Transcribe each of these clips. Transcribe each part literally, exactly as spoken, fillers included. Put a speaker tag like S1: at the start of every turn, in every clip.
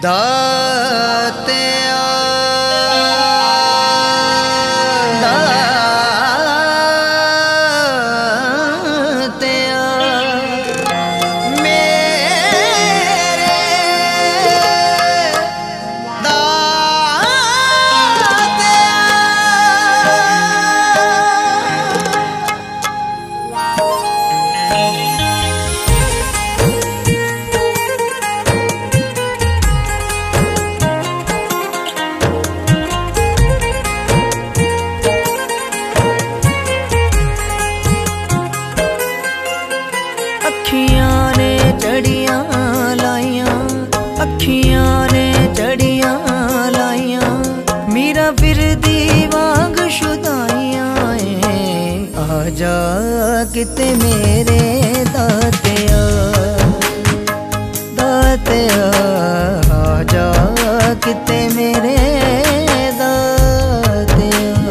S1: दातिया दातिया मेरे अखियां ने चढ़ियां लाइयां, अखियां ने चढ़ियां लाइयां, मीरा फिरदी वांग शुदाइयां। आजा किते मेरे दातिया दातिया, आजा किते मेरे दातिया।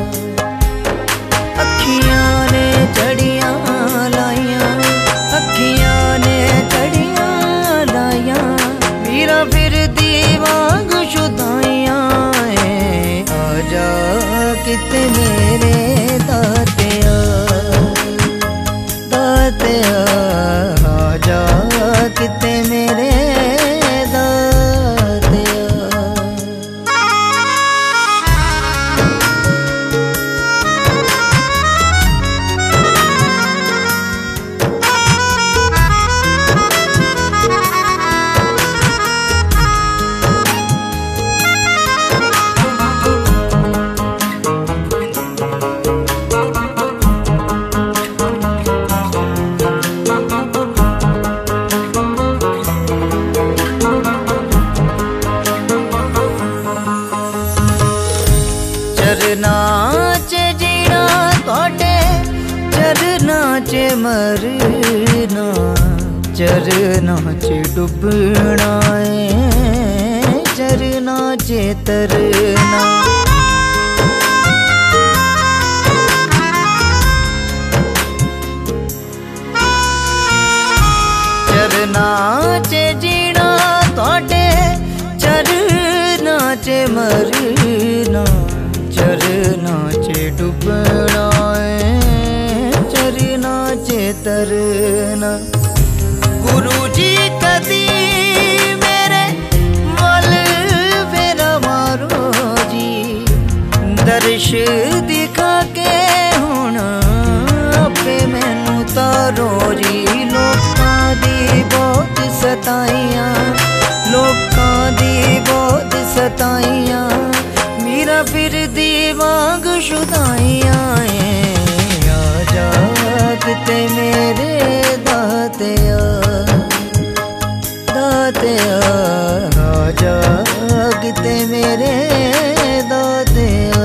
S1: अखियां ने चढ़ियां लाइयां, अखियां ने चढ़ियां लाइयां, मीरा फिरदी वांग शुदाइयां। आजा किते मेरे दातिया दातिया, आजा किते मेरे दातिया। चरना च जीना तोड़े, चरना च मरना, चरना च डुबना है, चरना च तरना। चरना च जीना तोड़े, चरना च मरना, चरना च डुबना है, चरना च तरना। गुरु जी कदी मेरे मल फेरा मारो जी, दर्श दिखा के हुण अपे मैनू तारो जी। लोकां दी बहुत सताइयां, लोकां दी बहुत सताइयां, मीरा फिरदी वांग शुदाइयां। आजा किते मेरे दातिया दातिया, आजा किते मेरे दातिया।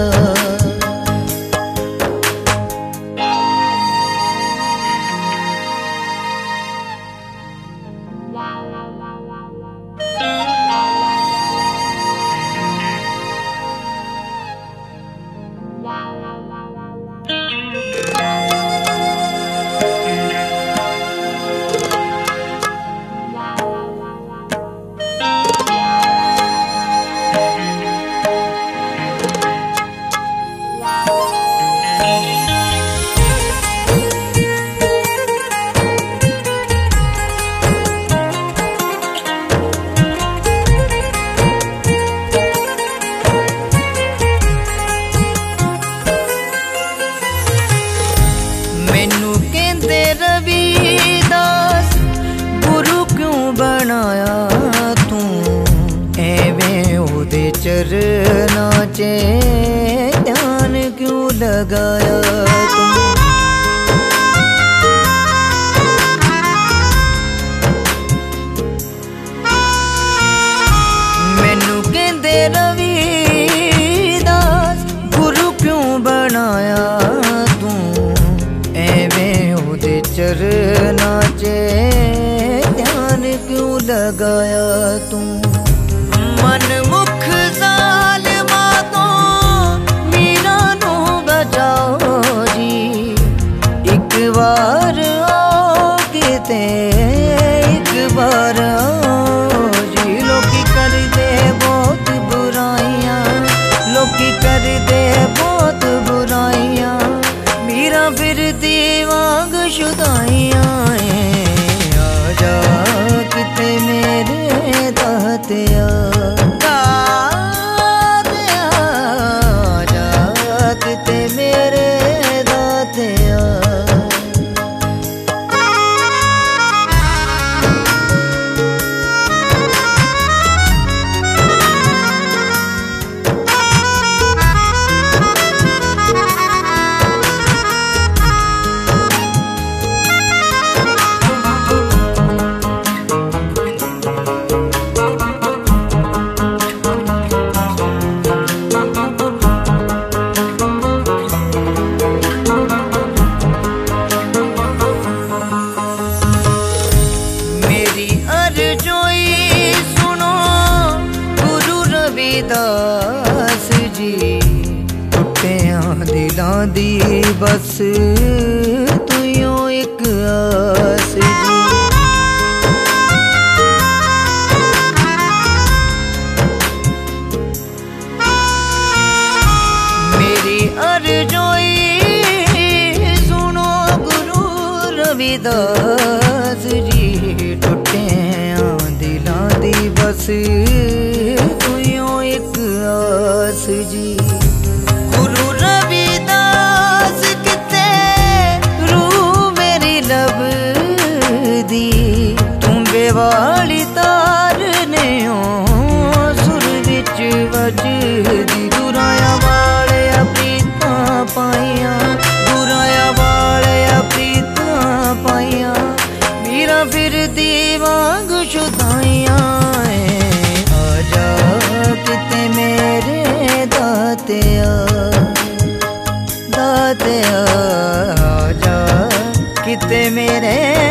S1: मैनू कहंदे रविदास गुरु क्यों बनाया तू, एवें ओदे चरना च ध्यान क्यों लगाया तू। मैनू कहंदे रविदास गुरु क्यों बनाया तू, एवें ओदे चरना च ध्यान क्यों लगाया तू। मन मुख जालिमा तो मीरा नू बचाओ जी, एक बार आओ किते एक बार आओ जी। लोकी कर दी बस तुयो एक आस जी। मेरी अर्ज़ोई सुनो गुरु रविदास जी, टुटे दिलां दी बस तुयो एक आस जी। गुरु रविदास किते रूह मेरी लब दी, तुम्बे वाली तार ने सुर विच वजदी। गुराया वाले प्रीता पाइया, गुराया वाले प्रीता पाइया, मीरा फिर दीवांग शुदाइया। आजा किते मेरे दातिया, दातिया आजा किते मेरे